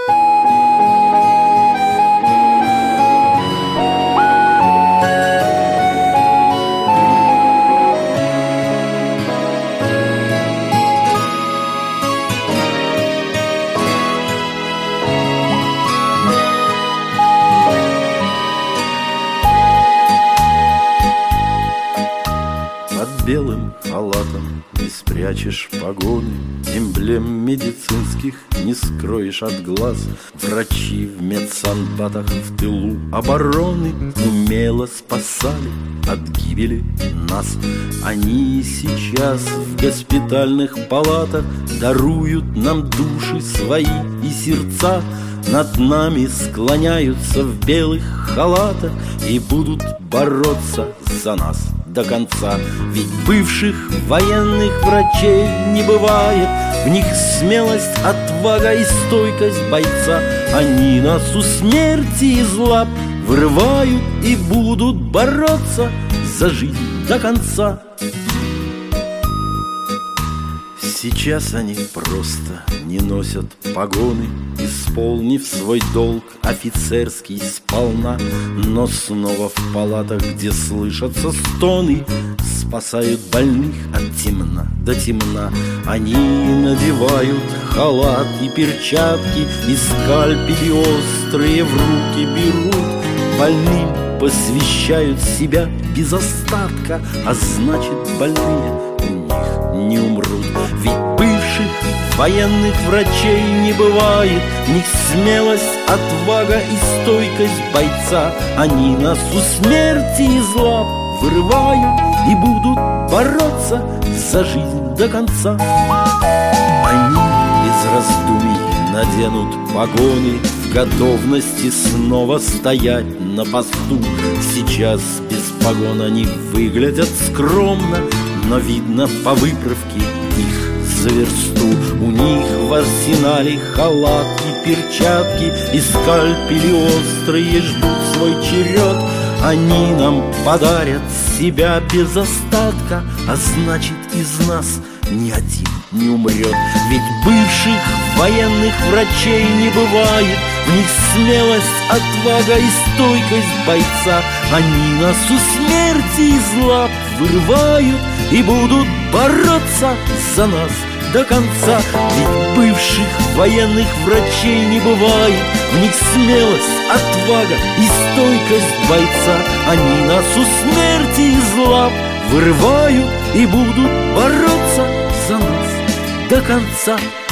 Под белым халатом не спрячешь погоны, эмблем медицинских не скроешь от глаз. Врачи в медсанбатах в тылу обороны умело спасали от гибели нас. Они сейчас в госпитальных палатах даруют нам души свои и сердца. Над нами склоняются в белых халатах и будут бороться за нас до конца. Ведь бывших военных врачей не бывает, в них смелость, отвага и стойкость бойца. Они нас у смерти из лап вырывают и будут бороться за жизнь до конца. Сейчас они просто не носят погоны, исполнив свой долг офицерский сполна. Но снова в палатах, где слышатся стоны, спасают больных от темна до темна. Они надевают халат и перчатки, и скальпели острые в руки берут. Больным посвящают себя без остатка, а значит, больные у них не умрут. Ведь бывших военных врачей не бывает, в них смелость, отвага и стойкость бойца. Они нас у смерти из лап вырывают и будут бороться за жизнь до конца. Они без раздумий наденут погоны, в готовности снова стоять на посту. Сейчас без погон они выглядят скромно, но видно по выправке их за версту. У них в арсенале халат и перчатки, и скальпели острые ждут свой черед. Они нам подарят себя без остатка, а значит, из нас ни один не умрет. Ведь бывших военных врачей не бывает, в них смелость, отвага и стойкость бойца. Они нас у смерти из лап вырывают и будут бороться за нас до конца. Ведь бывших военных врачей не бывает, в них смелость, отвага и стойкость бойца. Они нас у смерти из лап вырывают и будут бороться за нас до конца.